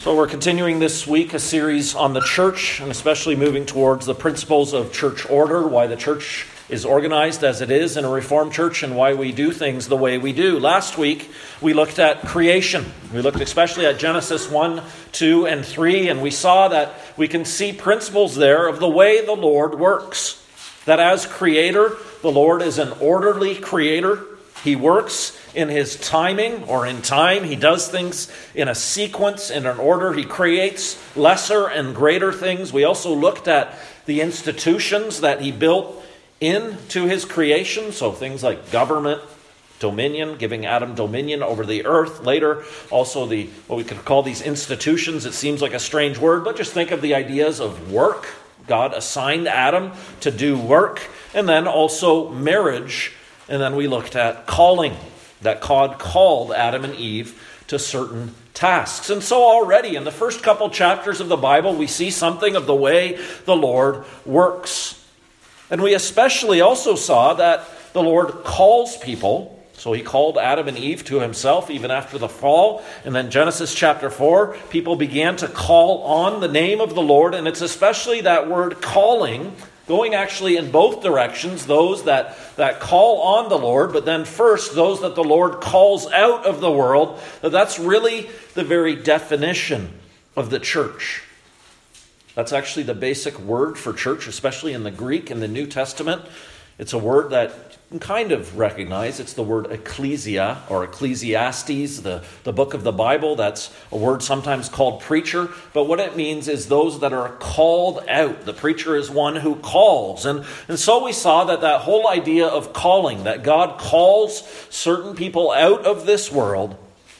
So we're continuing this week a series on the church, and especially moving towards the principles of church order, why the church is organized as it is in a Reformed church, and why we do things the way we do. Last week, we looked at creation. We looked especially at Genesis 1, 2, and 3, and we saw that we can see principles there of the way the Lord works. That as creator, the Lord is an orderly creator. He works in his timing or in time. He does things in a sequence, in an order. He creates lesser and greater things. We also looked at the institutions that he built into his creation. So things like government, dominion, giving Adam dominion over the earth. Later, also what we could call these institutions. It seems like a strange word, but just think of the ideas of work. God assigned Adam to do work. And then also marriage. And then we looked at calling, that God called Adam and Eve to certain tasks. And so already in the first couple chapters of the Bible, we see something of the way the Lord works. And we especially also saw that the Lord calls people. So he called Adam and Eve to himself even after the fall. And then Genesis chapter 4, people began to call on the name of the Lord. And it's especially that word calling, going actually in both directions, those that call on the Lord, but then first those that the Lord calls out of the world. That's really the very definition of the church. That's actually the basic word for church, especially in the Greek in the New Testament. It's a word that you can kind of recognize. It's the word ecclesia or Ecclesiastes, the book of the Bible. That's a word sometimes called preacher. But what it means is those that are called out. The preacher is one who calls. And so we saw that whole idea of calling, that God calls certain people out of this world,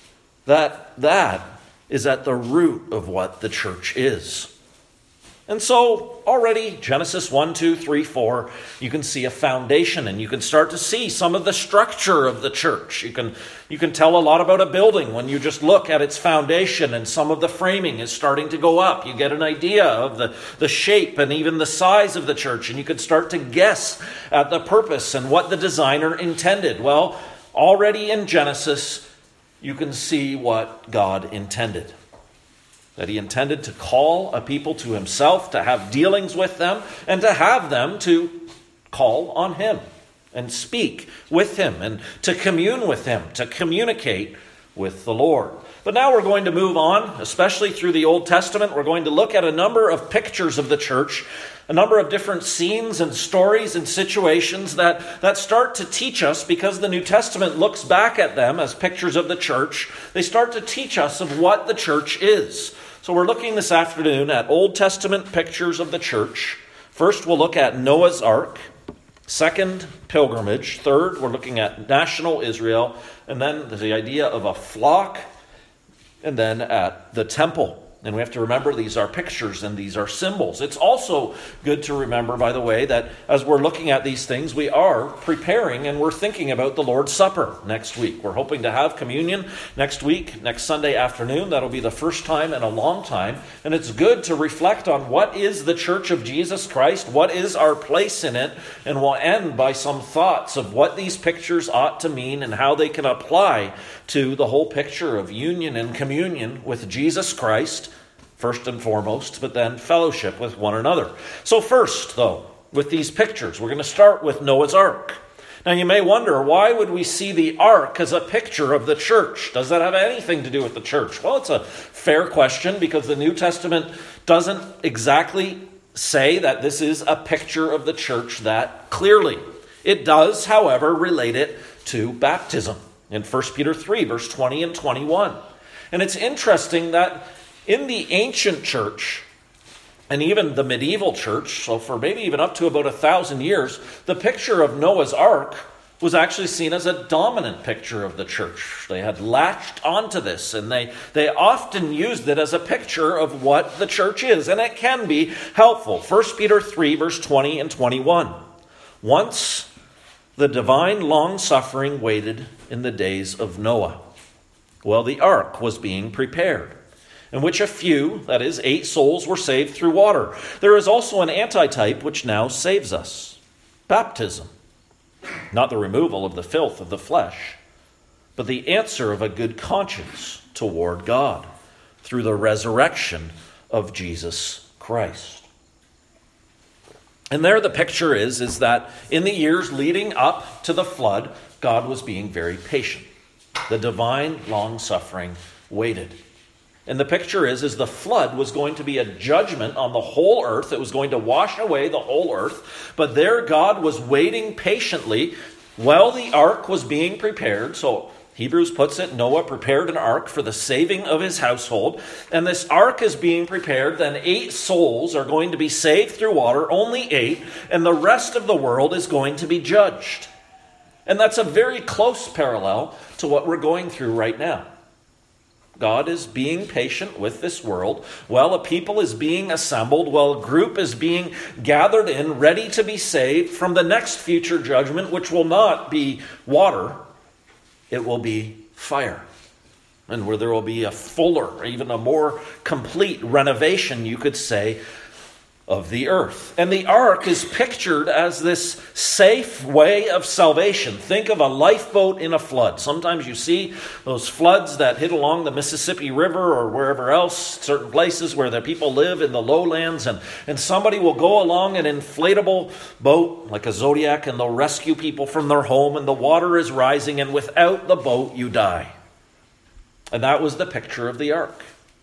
that is at the root of what the church is. And so already Genesis 1, 2, 3, 4, you can see a foundation and you can start to see some of the structure of the church. You can tell a lot about a building when you just look at its foundation and some of the framing is starting to go up. You get an idea of the shape and even the size of the church, and you can start to guess at the purpose and what the designer intended. Well, already in Genesis, you can see what God intended. That he intended to call a people to himself, to have dealings with them, and to have them to call on him and speak with him and to commune with him, to communicate with the Lord. But now we're going to move on, especially through the Old Testament. We're going to look at a number of pictures of the church, a number of different scenes and stories and situations that start to teach us, because the New Testament looks back at them as pictures of the church. They start to teach us of what the church is. So we're looking this afternoon at Old Testament pictures of the church. First, we'll look at Noah's Ark. Second, pilgrimage. Third, we're looking at national Israel. And then the idea of a flock. And then at the temple. And we have to remember these are pictures and these are symbols. It's also good to remember, by the way, that as we're looking at these things, we are preparing and we're thinking about the Lord's Supper next week. We're hoping to have communion next week, next Sunday afternoon. That'll be the first time in a long time. And it's good to reflect on what is the Church of Jesus Christ, what is our place in it, and we'll end by some thoughts of what these pictures ought to mean and how they can apply to the whole picture of union and communion with Jesus Christ, first and foremost, but then fellowship with one another. So first, though, with these pictures, we're going to start with Noah's Ark. Now you may wonder, why would we see the ark as a picture of the church? Does that have anything to do with the church? Well, it's a fair question, because the New Testament doesn't exactly say that this is a picture of the church that clearly. It does, however, relate it to baptism in 1 Peter 3, verse 20 and 21. And it's interesting that in the ancient church, and even the medieval church, so for maybe even up to about 1,000 years, the picture of Noah's Ark was actually seen as a dominant picture of the church. They had latched onto this, and they often used it as a picture of what the church is, and it can be helpful. 1 Peter 3, verse 20 and 21. Once the divine long-suffering waited in the days of Noah, while the ark was being prepared, in which a few, that is, 8 souls, were saved through water. There is also an antitype which now saves us. Baptism. Not the removal of the filth of the flesh, but the answer of a good conscience toward God through the resurrection of Jesus Christ. And there the picture is that in the years leading up to the flood, God was being very patient. The divine long-suffering waited. And the picture is the flood was going to be a judgment on the whole earth. It was going to wash away the whole earth. But there God was waiting patiently while the ark was being prepared. So Hebrews puts it, Noah prepared an ark for the saving of his household. And this ark is being prepared. Then 8 souls are going to be saved through water, only 8. And the rest of the world is going to be judged. And that's a very close parallel to what we're going through right now. God is being patient with this world while a people is being assembled, while a group is being gathered in, ready to be saved from the next future judgment, which will not be water, it will be fire. And where there will be a fuller, even a more complete renovation, you could say, of the earth. And the ark is pictured as this safe way of salvation. Think of a lifeboat in a flood. Sometimes you see those floods that hit along the Mississippi River or wherever else, certain places where the people live in the lowlands, and somebody will go along an inflatable boat like a Zodiac, and they'll rescue people from their home, and the water is rising, and without the boat you die. And that was the picture of the ark.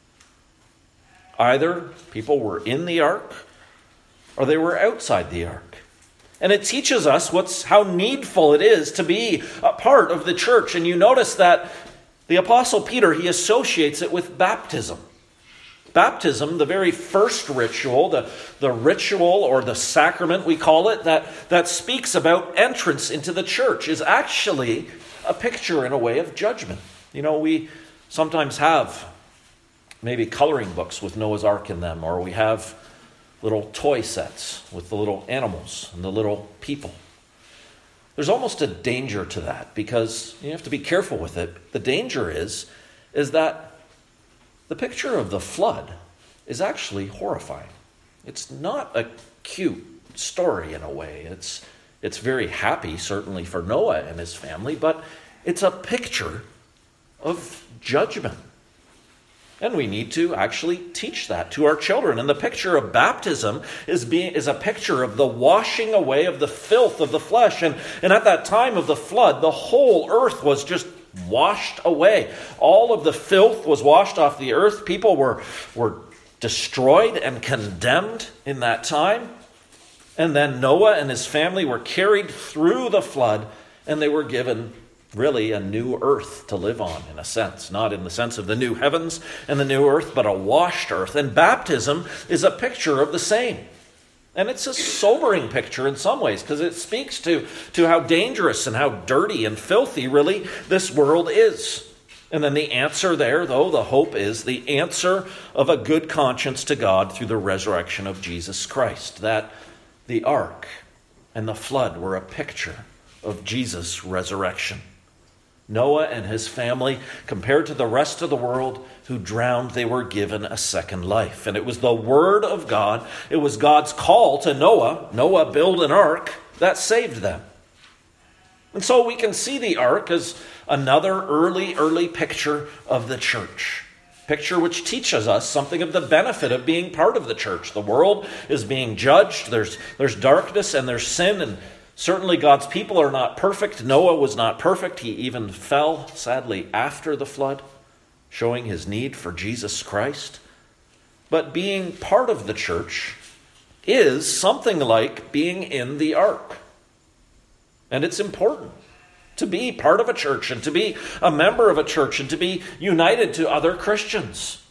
Either people were in the ark or they were outside the ark. And it teaches us how needful it is to be a part of the church. And you notice that the Apostle Peter, he associates it with baptism. Baptism, the very first ritual, the ritual or the sacrament, we call it, that speaks about entrance into the church, is actually a picture in a way of judgment. You know, we sometimes have maybe coloring books with Noah's Ark in them, or we have little toy sets with the little animals and the little people. There's almost a danger to that because you have to be careful with it. The danger is that the picture of the flood is actually horrifying. It's not a cute story in a way. It's very happy, certainly for Noah and his family, but it's a picture of judgment. And we need to actually teach that to our children. And the picture of baptism is a picture of the washing away of the filth of the flesh. And at that time of the flood, the whole earth was just washed away. All of the filth was washed off the earth. People were destroyed and condemned in that time. And then Noah and his family were carried through the flood, and they were given really a new earth to live on, in a sense. Not in the sense of the new heavens and the new earth, but a washed earth. And baptism is a picture of the same. And it's a sobering picture in some ways, because it speaks to how dangerous and how dirty and filthy really this world is. And then the answer there, though, the hope is the answer of a good conscience to God through the resurrection of Jesus Christ. That the ark and the flood were a picture of Jesus' resurrection. Noah and his family, compared to the rest of the world who drowned, they were given a second life. And it was the word of God, it was God's call to Noah, build an ark, that saved them. And so we can see the ark as another early picture of the church. Picture which teaches us something of the benefit of being part of the church. The world is being judged. There's darkness and there's sin, and certainly God's people are not perfect. Noah was not perfect. He even fell, sadly, after the flood, showing his need for Jesus Christ. But being part of the church is something like being in the ark. And it's important to be part of a church and to be a member of a church and to be united to other Christians.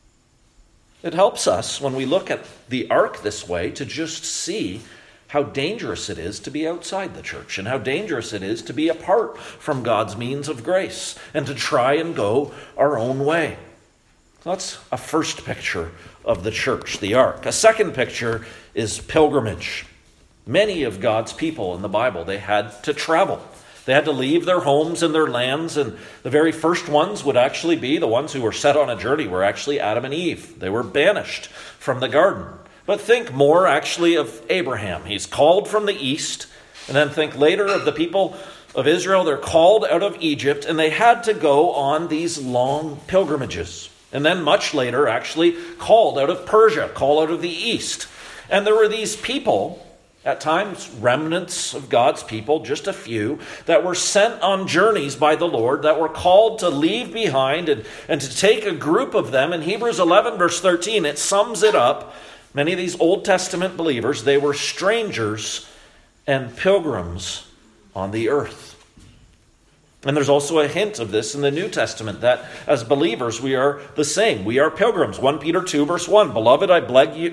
It helps us when we look at the ark this way to just see how dangerous it is to be outside the church and how dangerous it is to be apart from God's means of grace and to try and go our own way. That's a first picture of the church, the ark. A second picture is pilgrimage. Many of God's people in the Bible, they had to travel. They had to leave their homes and their lands, and the very first ones would actually be the ones who were set on a journey were actually Adam and Eve. They were banished from the garden. But think more actually of Abraham. He's called from the east. And then think later of the people of Israel. They're called out of Egypt. And they had to go on these long pilgrimages. And then much later, actually called out of Persia, called out of the east. And there were these people, at times remnants of God's people, just a few, that were sent on journeys by the Lord, that were called to leave behind and to take a group of them. In Hebrews 11, verse 13, it sums it up. Many of these Old Testament believers, they were strangers and pilgrims on the earth. And there's also a hint of this in the New Testament, that as believers we are the same. We are pilgrims. 1 Peter 2 verse 1, Beloved, I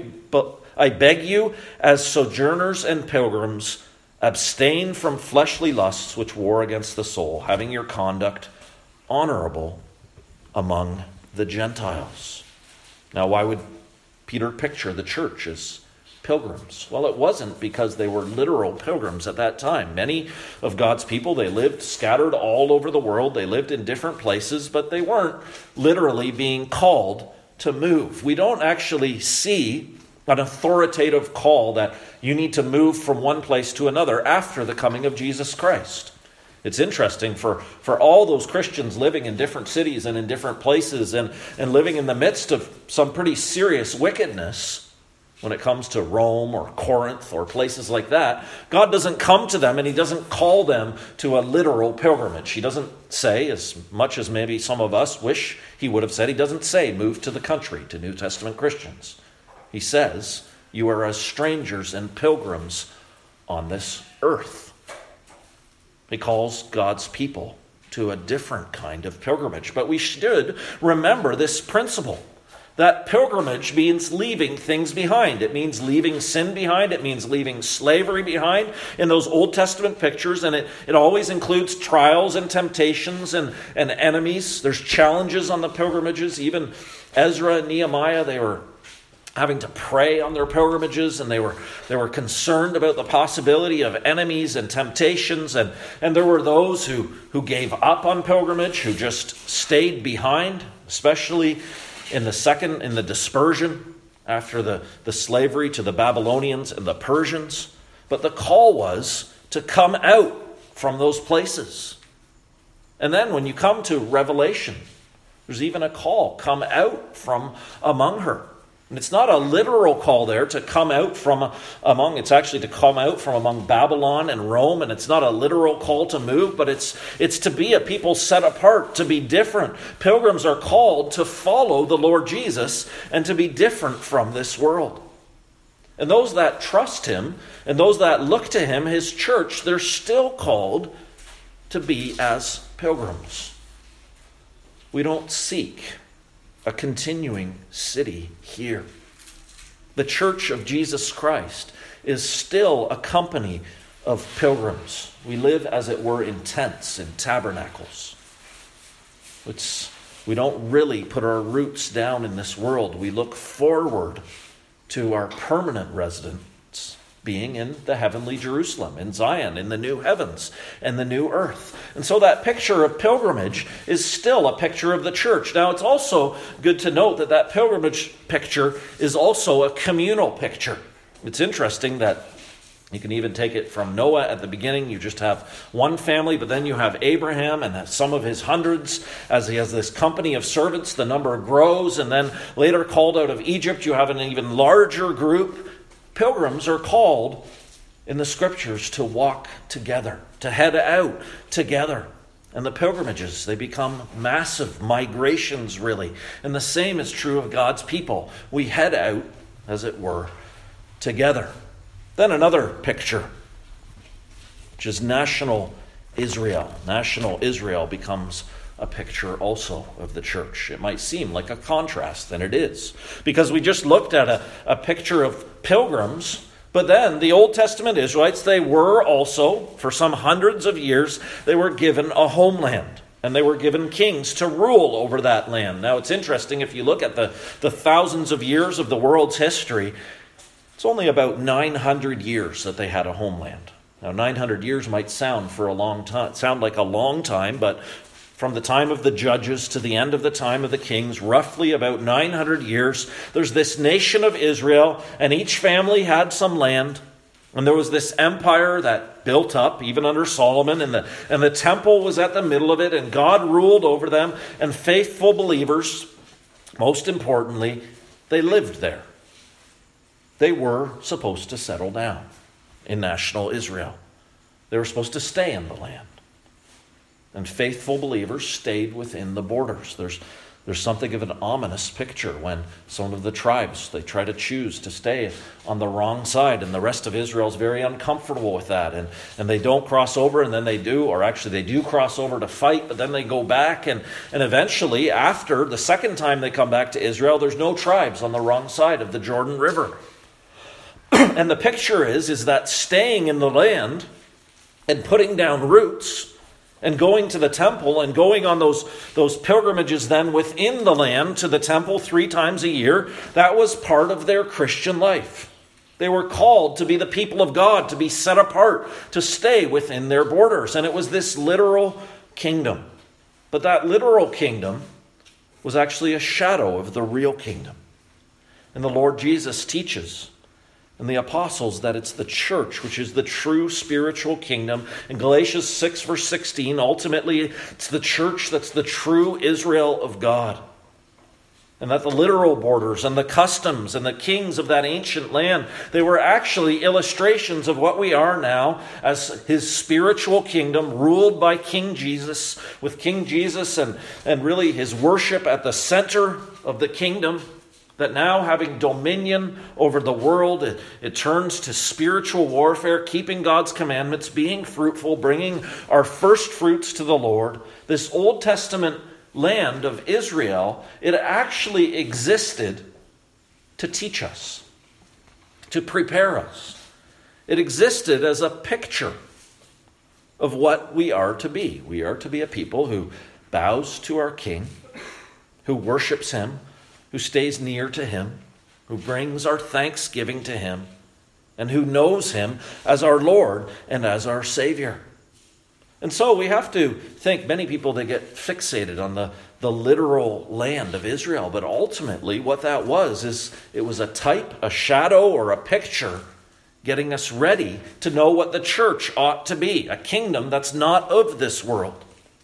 beg you as sojourners and pilgrims, abstain from fleshly lusts which war against the soul, having your conduct honorable among the Gentiles. Now, why would Peter picture the church as pilgrims? Well, it wasn't because they were literal pilgrims at that time. Many of God's people, they lived scattered all over the world. They lived in different places, but they weren't literally being called to move. We don't actually see an authoritative call that you need to move from one place to another after the coming of Jesus Christ. It's interesting for all those Christians living in different cities and in different places and living in the midst of some pretty serious wickedness. When it comes to Rome or Corinth or places like that, God doesn't come to them and he doesn't call them to a literal pilgrimage. He doesn't say, as much as maybe some of us wish he would have said, he doesn't say move to the country to New Testament Christians. He says, you are as strangers and pilgrims on this earth. He calls God's people to a different kind of pilgrimage. But we should remember this principle. That pilgrimage means leaving things behind. It means leaving sin behind. It means leaving slavery behind in those Old Testament pictures. And it always includes trials and temptations and enemies. There's challenges on the pilgrimages. Even Ezra and Nehemiah, they were having to pray on their pilgrimages, and they were concerned about the possibility of enemies and temptations. And there were those who gave up on pilgrimage, who just stayed behind, especially in the dispersion after the slavery to the Babylonians and the Persians. But the call was to come out from those places. And then when you come to Revelation, there's even a call, come out from among her. And it's not a literal call there to come out from among, it's actually to come out from among Babylon and Rome, and it's not a literal call to move, but it's to be a people set apart, to be different. Pilgrims are called to follow the Lord Jesus and to be different from this world. And those that trust him and those that look to him, his church, they're still called to be as pilgrims. We don't seek a continuing city here. The church of Jesus Christ is still a company of pilgrims. We live, as it were, in tents, in tabernacles. We don't really put our roots down in this world. We look forward to our permanent residence being in the heavenly Jerusalem, in Zion, in the new heavens and the new earth. And so that picture of pilgrimage is still a picture of the church. Now, it's also good to note that pilgrimage picture is also a communal picture. It's interesting that you can even take it from Noah at the beginning. You just have one family, but then you have Abraham and some of his hundreds as he has this company of servants. The number grows, and then later called out of Egypt, you have an even larger group. Pilgrims are called in the scriptures to walk together, to head out together. And the pilgrimages, they become massive migrations, really. And the same is true of God's people. We head out, as it were, together. Then another picture, which is national Israel. National Israel becomes a picture also of the church. It might seem like a contrast, and it is, because we just looked at a picture of pilgrims, but then the Old Testament Israelites, they were also, for some hundreds of years, they were given a homeland, and they were given kings to rule over that land. Now, it's interesting, if you look at the thousands of years of the world's history, it's only about 900 years that they had a homeland. Now, 900 years might sound like a long time, but from the time of the judges to the end of the time of the kings, roughly about 900 years, there's this nation of Israel, and each family had some land. And there was this empire that built up, even under Solomon, and the temple was at the middle of it, and God ruled over them, and faithful believers Most importantly, they lived there. They were supposed to settle down in national Israel. They were supposed to stay in the land. And faithful believers stayed within the borders. There's something of an ominous picture when some of the tribes, they try to choose to stay on the wrong side, and the rest of Israel is very uncomfortable with that. And they don't cross over, and then they do, or actually they do cross over to fight, but then they go back. And eventually, after the second time they come back to Israel, there's no tribes on the wrong side of the Jordan River. And the picture is that staying in the land and putting down roots and going to the temple and going on those pilgrimages then within the land to the temple 3 times a year, that was part of their Christian life. They were called to be the people of God, to be set apart, to stay within their borders. And it was this literal kingdom. But that literal kingdom was actually a shadow of the real kingdom. And the Lord Jesus teaches and the apostles that it's the church which is the true spiritual kingdom. In Galatians 6 verse 16, ultimately it's the church that's the true Israel of God. And that the literal borders and the customs and the kings of that ancient land, they were actually illustrations of what we are now as his spiritual kingdom ruled by King Jesus, with King Jesus and really his worship at the center of the kingdom. That now, having dominion over the world, it turns to spiritual warfare, keeping God's commandments, being fruitful, bringing our first fruits to the Lord. This Old Testament land of Israel, it actually existed to teach us, to prepare us. It existed as a picture of what we are to be. We are to be a people who bows to our King, who worships him, who stays near to him, who brings our thanksgiving to him, and who knows him as our Lord and as our Savior. And so we have to think, many people, they get fixated on the literal land of Israel, but ultimately what that was is it was a type, a shadow, or a picture getting us ready to know what the church ought to be, a kingdom that's not of this world.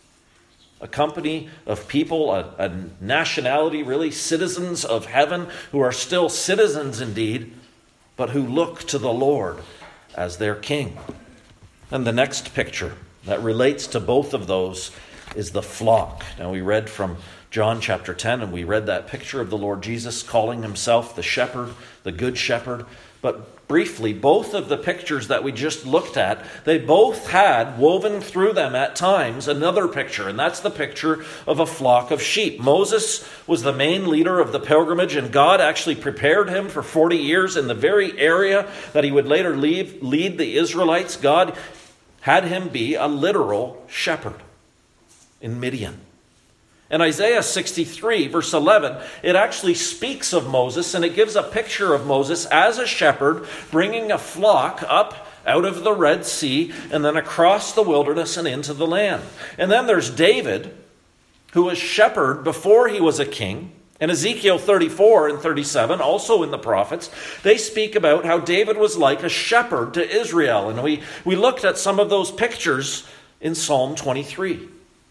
A company of people, a nationality, really, citizens of heaven, who are still citizens indeed, but who look to the Lord as their king. And the next picture that relates to both of those is the flock. Now we read from John chapter 10, and we read that picture of the Lord Jesus calling himself the shepherd, the good shepherd. But briefly, both of the pictures that we just looked at, they both had woven through them at times another picture, and that's the picture of a flock of sheep. Moses was the main leader of the pilgrimage, and God actually prepared him for 40 years in the very area that he would later lead the Israelites. God had him be a literal shepherd in Midian. In Isaiah 63, verse 11, it actually speaks of Moses, and it gives a picture of Moses as a shepherd bringing a flock up out of the Red Sea and then across the wilderness and into the land. And then there's David, who was shepherd before he was a king. And Ezekiel 34 and 37, also in the prophets, they speak about how David was like a shepherd to Israel. And we looked at some of those pictures in Psalm 23.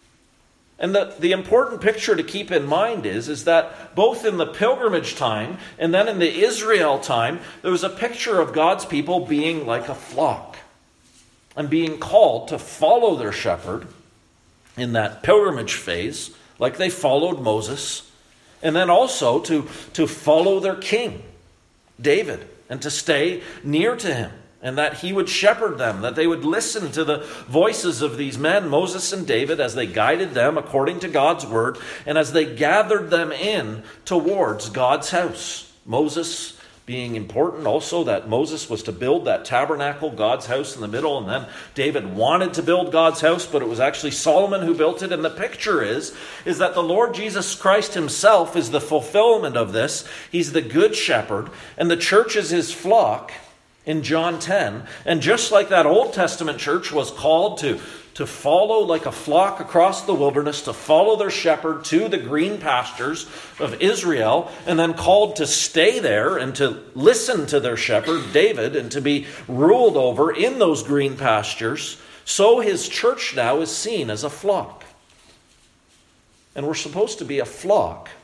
And the important picture to keep in mind is that both in the pilgrimage time and then in the Israel time, there was a picture of God's people being like a flock and being called to follow their shepherd in that pilgrimage phase, like they followed Moses, and then also to follow their king, David, and to stay near to him. And that he would shepherd them, that they would listen to the voices of these men, Moses and David, as they guided them according to God's word, and as they gathered them in towards God's house. Moses being important also, that Moses was to build that tabernacle, God's house in the middle, and then David wanted to build God's house, but it was actually Solomon who built it. And the picture is that the Lord Jesus Christ himself is the fulfillment of this. He's the good shepherd, and the church is his flock in John 10. And just like that Old Testament church was called to follow like a flock across the wilderness, to follow their shepherd to the green pastures of Israel, and then called to stay there and to listen to their shepherd, David, and to be ruled over in those green pastures, so his church now is seen as a flock. And we're supposed to be a flock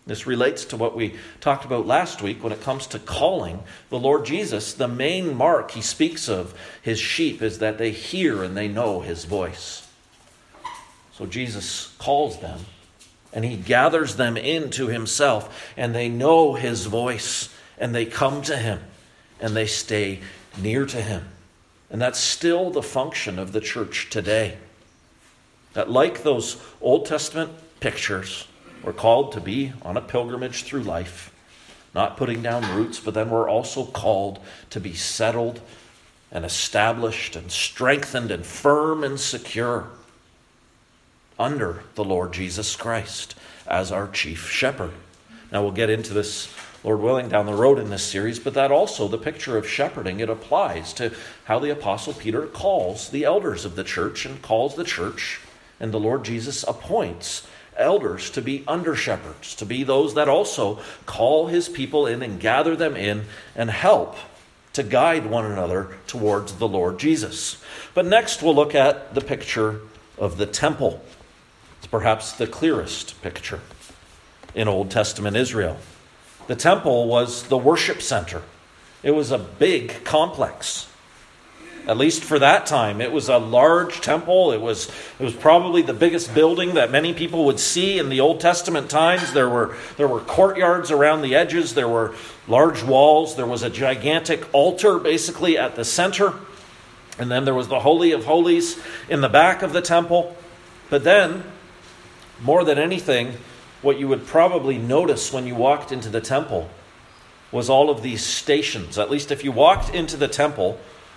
This relates to what we talked about last week when it comes to calling the Lord Jesus. The main mark he speaks of his sheep is that they hear and they know his voice. So Jesus calls them and he gathers them into himself, and they know his voice and they come to him and they stay near to him. And that's still the function of the church today. That like those Old Testament pictures, we're called to be on a pilgrimage through life, not putting down roots, but then we're also called to be settled and established and strengthened and firm and secure under the Lord Jesus Christ as our chief shepherd. Now we'll get into this, Lord willing, down the road in this series, but that also, the picture of shepherding, it applies to how the Apostle Peter calls the elders of the church and calls the church, and the Lord Jesus appoints elders to be under shepherds, to be those that also call his people in and gather them in and help to guide one another towards the Lord Jesus. But next we'll look at the picture of the temple. It's perhaps the clearest picture in Old Testament Israel. The temple was the worship center. It was a big complex. At least for that time, it was a large temple. It was probably the biggest building that many people would see in the Old Testament times. There were courtyards around the edges. There were large walls. There was a gigantic altar basically at the center. And then there was the Holy of Holies in the back of the temple. But then, more than anything, what you would probably notice when you walked into the temple was all of these stations. At least if you walked into the temple,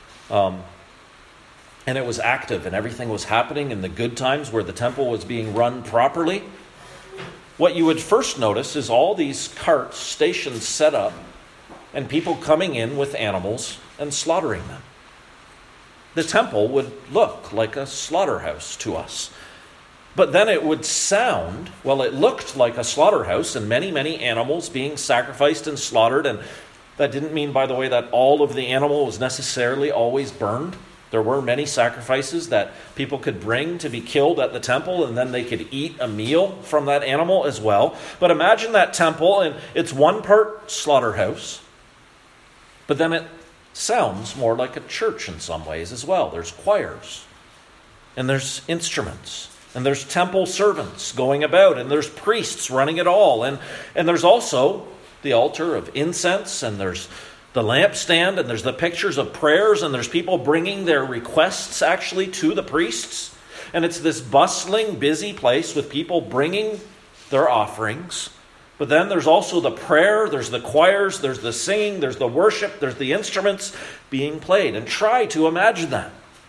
and it was active and everything was happening in the good times where the temple was being run properly, what you would first notice is all these carts, stations set up, and people coming in with animals and slaughtering them. The temple would look like a slaughterhouse to us. But then it would sound, well, it looked like a slaughterhouse and many, many animals being sacrificed and slaughtered. And that didn't mean, by the way, that all of the animal was necessarily always burned. There were many sacrifices that people could bring to be killed at the temple, and then they could eat a meal from that animal as well. But imagine that temple, and it's one part slaughterhouse, but then it sounds more like a church in some ways as well. There's choirs, and there's instruments, and there's temple servants going about, and there's priests running it all. And there's also the altar of incense, and there's the lampstand, and there's the pictures of prayers, and there's people bringing their requests actually to the priests. And it's this bustling, busy place with people bringing their offerings. But then there's also the prayer, there's the choirs, there's the singing, there's the worship, there's the instruments being played. And try to imagine that.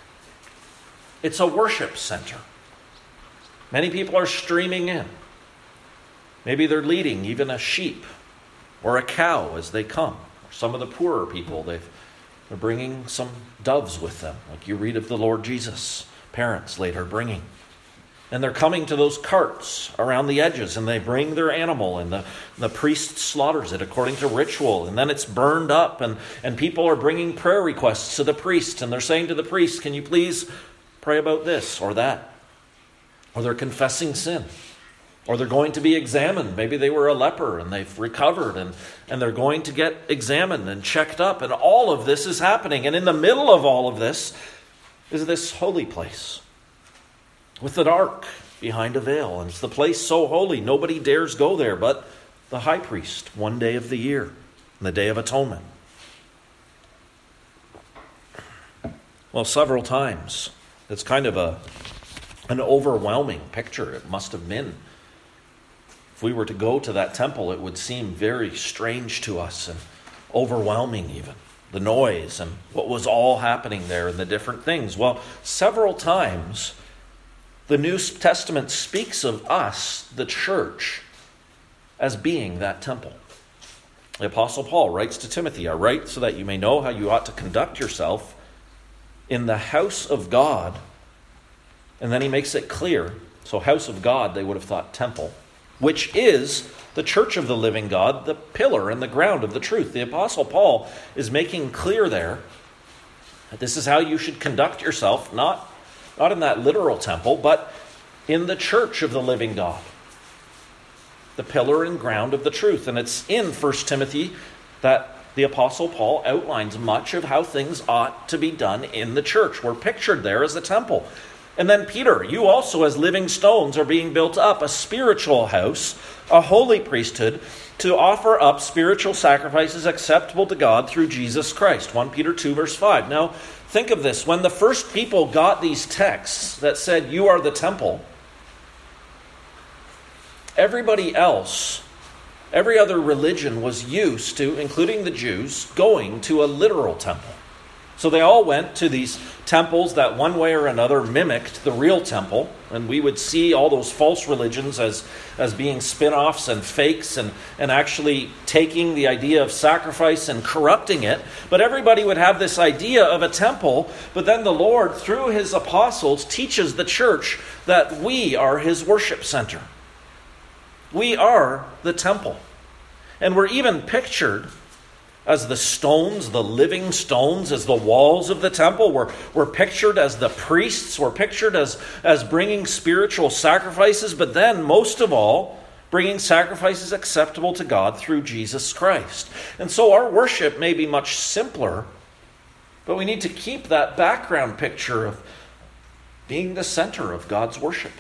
It's a worship center. Many people are streaming in. Maybe they're leading even a sheep or a cow as they come. Some of the poorer people, they're bringing some doves with them, like you read of the Lord Jesus' parents later bringing. And they're coming to those carts around the edges, and they bring their animal, and the priest slaughters it according to ritual, and then it's burned up, and people are bringing prayer requests to the priest, and they're saying to the priest, can you please pray about this or that? Or they're confessing sin. Or they're going to be examined. Maybe they were a leper and they've recovered, and they're going to get examined and checked up. And all of this is happening. And in the middle of all of this is this holy place with an ark behind a veil. And it's the place so holy, nobody dares go there but the high priest one day of the year, the Day of Atonement. Well, several times. It's kind of an overwhelming picture. It must have been. If we were to go to that temple, it would seem very strange to us and overwhelming even. The noise and what was all happening there and the different things. Well, several times the New Testament speaks of us, the church, as being that temple. The Apostle Paul writes to Timothy, I write so that you may know how you ought to conduct yourself in the house of God. And then he makes it clear. So house of God, they would have thought temple, which is the church of the living God, the pillar and the ground of the truth. The Apostle Paul is making clear there that this is how you should conduct yourself, not in that literal temple, but in the church of the living God. the pillar and ground of the truth. And it's in 1 Timothy that the Apostle Paul outlines much of how things ought to be done in the church. We're pictured there as the temple. And then Peter, you also as living stones are being built up, a spiritual house, a holy priesthood, to offer up spiritual sacrifices acceptable to God through Jesus Christ. 1 Peter 2 verse 5. Now, think of this. When the first people got these texts that said, you are the temple, everybody else, every other religion was used to, including the Jews, going to a literal temple. So they all went to these temples that one way or another mimicked the real temple. And we would see all those false religions as being spin-offs and fakes and actually taking the idea of sacrifice and corrupting it. But everybody would have this idea of a temple. But then the Lord, through his apostles, teaches the church that we are his worship center. We are the temple. And we're even pictured as the stones, the living stones, as the walls of the temple. We're pictured as the priests. We're pictured as bringing spiritual sacrifices. But then, most of all, bringing sacrifices acceptable to God through Jesus Christ. And so our worship may be much simpler, but we need to keep that background picture of being the center of God's worship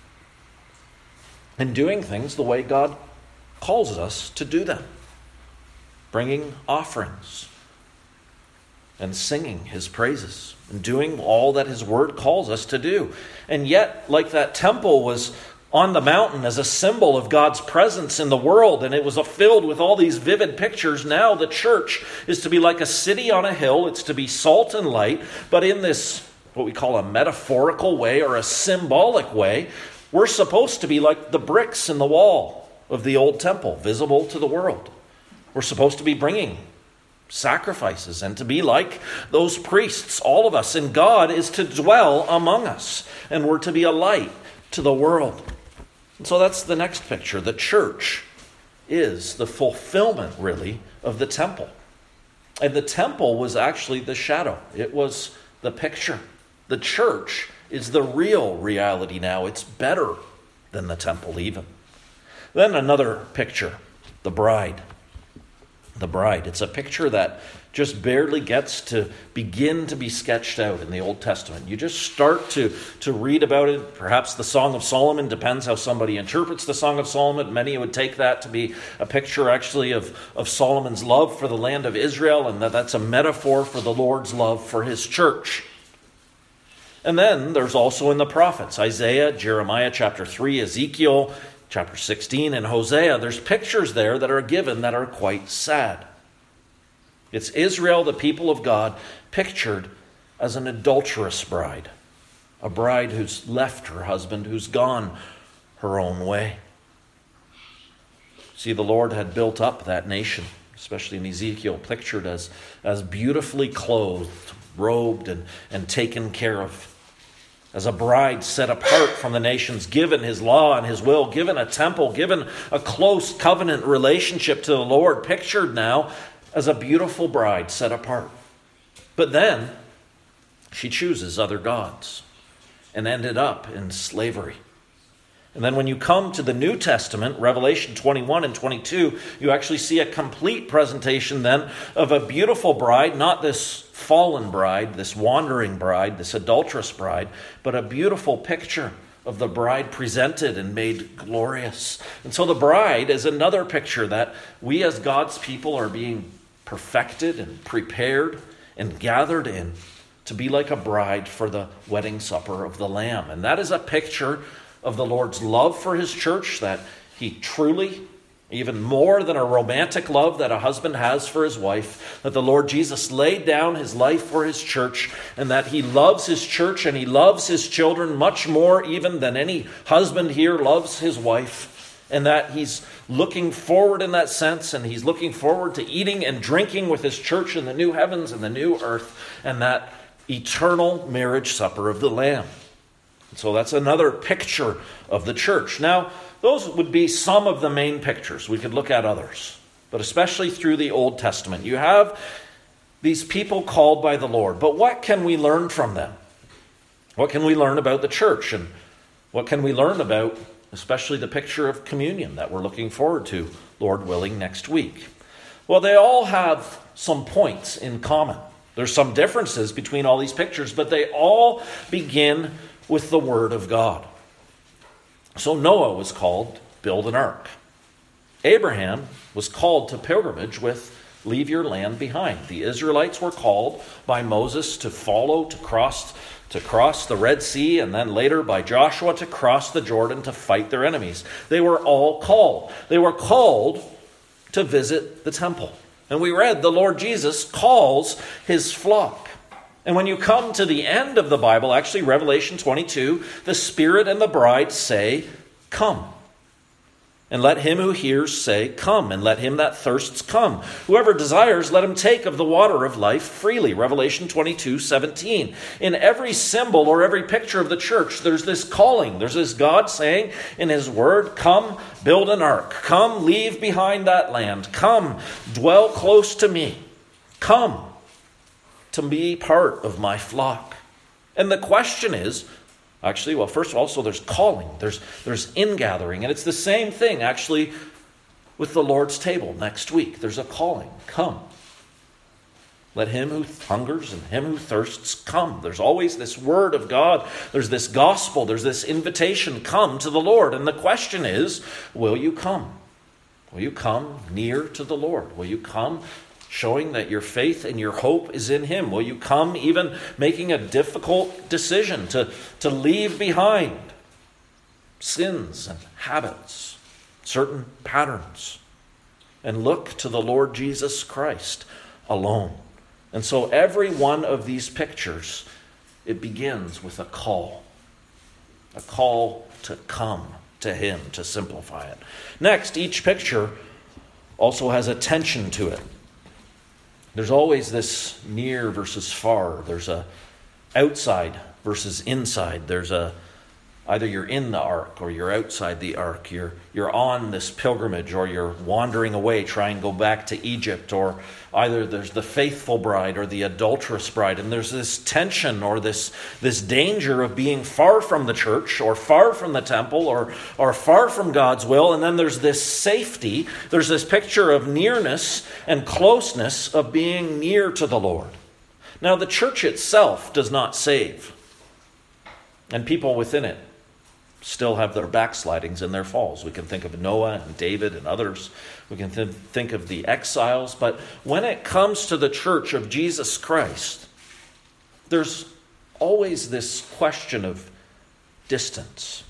and doing things the way God calls us to do them. Bringing offerings and singing his praises and doing all that his word calls us to do. And yet, like that temple was on the mountain as a symbol of God's presence in the world, and it was filled with all these vivid pictures, now the church is to be like a city on a hill. It's to be salt and light, but in this, what we call a metaphorical way or a symbolic way, we're supposed to be like the bricks in the wall of the old temple, visible to the world. We're supposed to be bringing sacrifices and to be like those priests, all of us. And God is to dwell among us. And we're to be a light to the world. And so that's the next picture. The church is the fulfillment, really, of the temple. And the temple was actually the shadow. It was the picture. The church is the real reality now. It's better than the temple even. Then another picture, the bride. The bride. It's a picture that just barely gets to begin to be sketched out in the Old Testament. You just start to read about it. Perhaps the Song of Solomon, depends how somebody interprets the Song of Solomon. Many would take that to be a picture actually of Solomon's love for the land of Israel, and that's a metaphor for the Lord's love for his church. And then there's also in the prophets, Isaiah, Jeremiah chapter 3, Ezekiel chapter 16, and Hosea, there's pictures there that are given that are quite sad. It's Israel, the people of God, pictured as an adulterous bride. A bride who's left her husband, who's gone her own way. See, the Lord had built up that nation, especially in Ezekiel, pictured as beautifully clothed, robed, and taken care of. As a bride set apart from the nations, given his law and his will, given a temple, given a close covenant relationship to the Lord, pictured now as a beautiful bride set apart. But then she chooses other gods and ended up in slavery. And then when you come to the New Testament, Revelation 21 and 22, you actually see a complete presentation then of a beautiful bride, not this fallen bride, this wandering bride, this adulterous bride, but a beautiful picture of the bride presented and made glorious. And so the bride is another picture that we as God's people are being perfected and prepared and gathered in to be like a bride for the wedding supper of the Lamb. And that is a picture of the Lord's love for his church, that he truly, even more than a romantic love that a husband has for his wife, that the Lord Jesus laid down his life for his church, and that he loves his church and he loves his children much more even than any husband here loves his wife, and that he's looking forward in that sense, and he's looking forward to eating and drinking with his church in the new heavens and the new earth, and that eternal marriage supper of the Lamb. So that's another picture of the church. Now, those would be some of the main pictures. We could look at others, but especially through the Old Testament. You have these people called by the Lord, but what can we learn from them? What can we learn about the church? And what can we learn about especially the picture of communion that we're looking forward to, Lord willing, next week. Well, they all have some points in common. There's some differences between all these pictures, but they all begin with the Word of God. So Noah was called, build an ark. Abraham was called to pilgrimage with leave your land behind. The Israelites were called by Moses to follow, to cross the Red Sea, and then later by Joshua to cross the Jordan to fight their enemies. They were all called. They were called to visit the temple. And we read the Lord Jesus calls his flock. And when you come to the end of the Bible, actually Revelation 22, the Spirit and the bride say, come. And let him who hears say, come. And let him that thirsts come. Whoever desires, let him take of the water of life freely. Revelation 22:17. In every symbol or every picture of the church, there's this calling. There's this God saying in his word, come, build an ark. Come, leave behind that land. Come, dwell close to me. Come to be part of my flock. And the question is, actually, well, first of all, so there's calling, there's ingathering, and it's the same thing, actually, with the Lord's table next week. There's a calling, come. Let him who hungers and him who thirsts come. There's always this word of God. There's this gospel. There's this invitation, come to the Lord. And the question is, will you come? Will you come near to the Lord? Will you come showing that your faith and your hope is in him? Will you come even making a difficult decision to leave behind sins and habits, certain patterns, and look to the Lord Jesus Christ alone? And so every one of these pictures, it begins with a call to come to him, to simplify it. Next, each picture also has a tension to it. There's always this near versus far. There's a outside versus inside. There's either you're in the ark or you're outside the ark. You're on this pilgrimage or you're wandering away, trying to go back to Egypt. Or either there's the faithful bride or the adulterous bride. And there's this tension or this danger of being far from the church or far from the temple or far from God's will. And then there's this safety. There's this picture of nearness and closeness of being near to the Lord. Now, the church itself does not save. And people within it still have their backslidings and their falls. We can think of Noah and David and others. We can think of the exiles. But when it comes to the church of Jesus Christ, there's always this question of distance,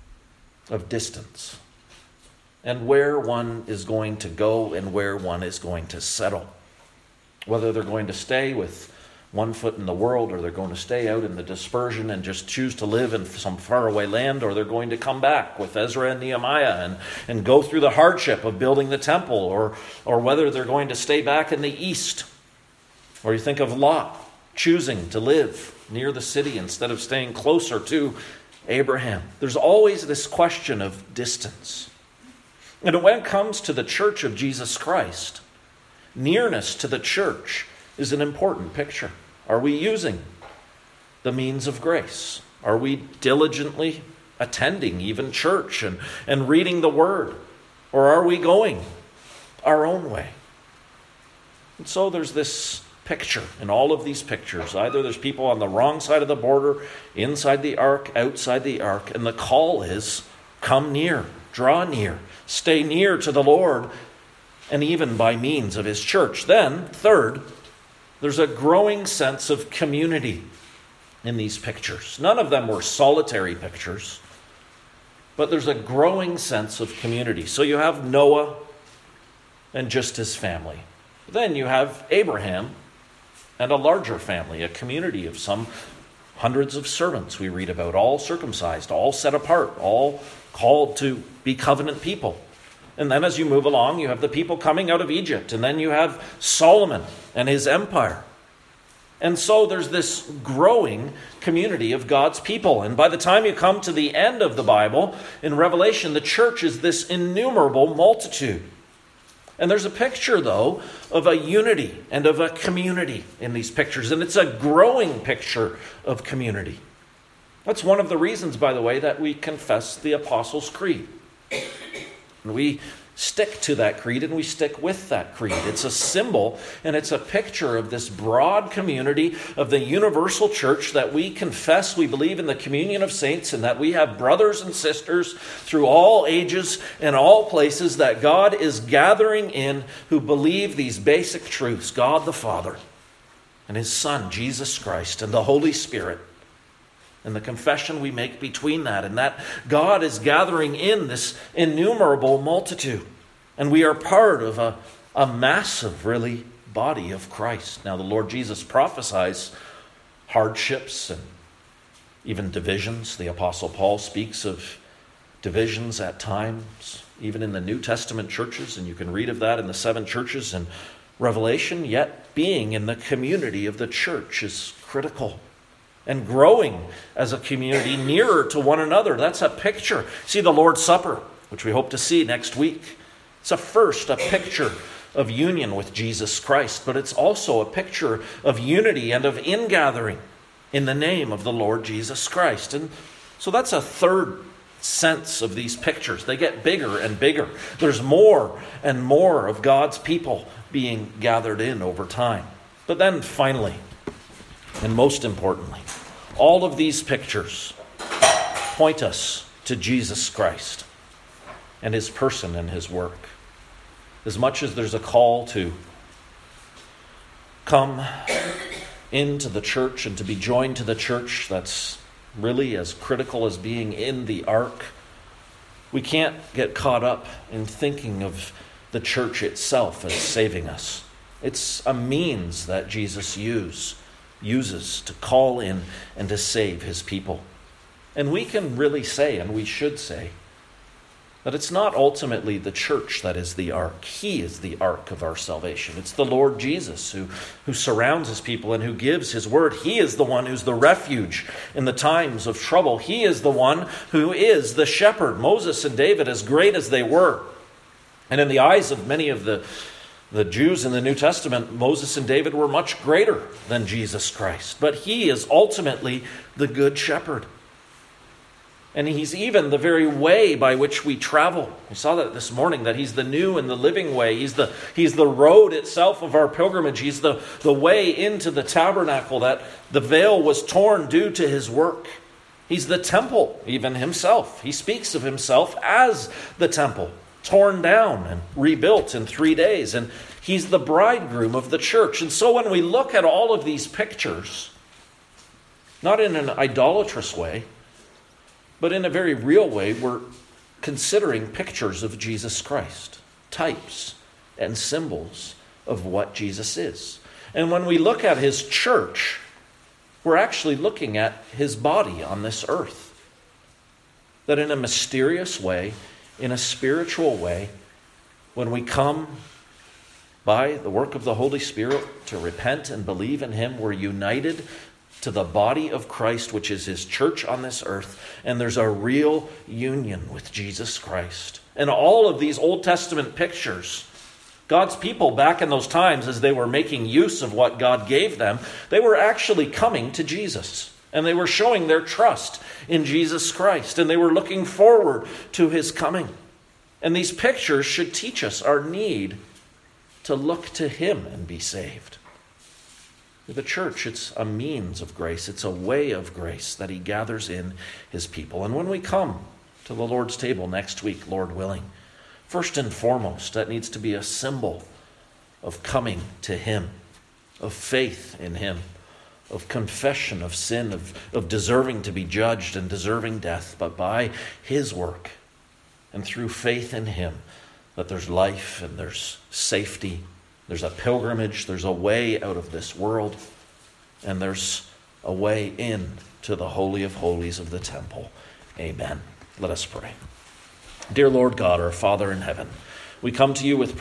and where one is going to go and where one is going to settle. Whether they're going to stay with one foot in the world, or they're going to stay out in the dispersion and just choose to live in some faraway land, or they're going to come back with Ezra and Nehemiah and go through the hardship of building the temple, or whether they're going to stay back in the east. Or you think of Lot choosing to live near the city instead of staying closer to Abraham. There's always this question of distance. And when it comes to the church of Jesus Christ, nearness to the church is an important picture. Are we using the means of grace? Are we diligently attending even church and reading the word? Or are we going our own way? And so there's this picture in all of these pictures. Either there's people on the wrong side of the border, inside the ark, outside the ark, and the call is, come near, draw near, stay near to the Lord, and even by means of his church. Then, third, there's a growing sense of community in these pictures. None of them were solitary pictures, but there's a growing sense of community. So you have Noah and just his family. Then you have Abraham and a larger family, a community of some hundreds of servants we read about, all circumcised, all set apart, all called to be covenant people. And then as you move along, you have the people coming out of Egypt. And then you have Solomon and his empire. And so there's this growing community of God's people. And by the time you come to the end of the Bible, in Revelation, the church is this innumerable multitude. And there's a picture, though, of a unity and of a community in these pictures. And it's a growing picture of community. That's one of the reasons, by the way, that we confess the Apostles' Creed. And we stick to that creed and we stick with that creed. It's a symbol and it's a picture of this broad community of the universal church that we confess we believe in the communion of saints and that we have brothers and sisters through all ages and all places that God is gathering in who believe these basic truths: God the Father and His Son, Jesus Christ, and the Holy Spirit. And the confession we make between that, and that God is gathering in this innumerable multitude. And we are part of a massive, really, body of Christ. Now, the Lord Jesus prophesies hardships and even divisions. The Apostle Paul speaks of divisions at times, even in the New Testament churches, and you can read of that in the 7 churches in Revelation. Yet being in the community of the church is critical. And growing as a community nearer to one another. That's a picture. See the Lord's Supper, which we hope to see next week. It's a picture of union with Jesus Christ, but it's also a picture of unity and of ingathering in the name of the Lord Jesus Christ. And so that's a third sense of these pictures. They get bigger and bigger. There's more and more of God's people being gathered in over time. But then finally, and most importantly, all of these pictures point us to Jesus Christ and His person and His work. As much as there's a call to come into the church and to be joined to the church, that's really as critical as being in the ark. We can't get caught up in thinking of the church itself as saving us. It's a means that Jesus uses to call in and to save His people. And we can really say, and we should say, that it's not ultimately the church that is the ark. He is the ark of our salvation. It's the Lord Jesus who surrounds His people and who gives His word. He is the one who's the refuge in the times of trouble. He is the one who is the shepherd. Moses and David, as great as they were, and in the eyes of many of the Jews in the New Testament, Moses and David were much greater than Jesus Christ. But He is ultimately the good shepherd. And He's even the very way by which we travel. We saw that this morning, that He's the new and the living way. He's the road itself of our pilgrimage. He's the way into the tabernacle, that the veil was torn due to His work. He's the temple, even Himself. He speaks of Himself as the temple, torn down and rebuilt in 3 days. And He's the bridegroom of the church. And so when we look at all of these pictures, not in an idolatrous way, but in a very real way, we're considering pictures of Jesus Christ, types and symbols of what Jesus is. And when we look at His church, we're actually looking at His body on this earth. That in a mysterious way, in a spiritual way, when we come by the work of the Holy Spirit to repent and believe in Him, we're united to the body of Christ, which is His church on this earth. And there's a real union with Jesus Christ. And all of these Old Testament pictures, God's people back in those times, as they were making use of what God gave them, they were actually coming to Jesus. And they were showing their trust in Jesus Christ. And they were looking forward to His coming. And these pictures should teach us our need to look to Him and be saved. The church, it's a means of grace. It's a way of grace that He gathers in His people. And when we come to the Lord's table next week, Lord willing, first and foremost, that needs to be a symbol of coming to Him, of faith in Him, of confession of sin, of deserving to be judged and deserving death, but by His work and through faith in Him, that there's life and there's safety. There's a pilgrimage, there's a way out of this world, and there's a way in to the Holy of Holies of the temple. Amen. Let us pray. Dear Lord God, our Father in heaven, we come to You with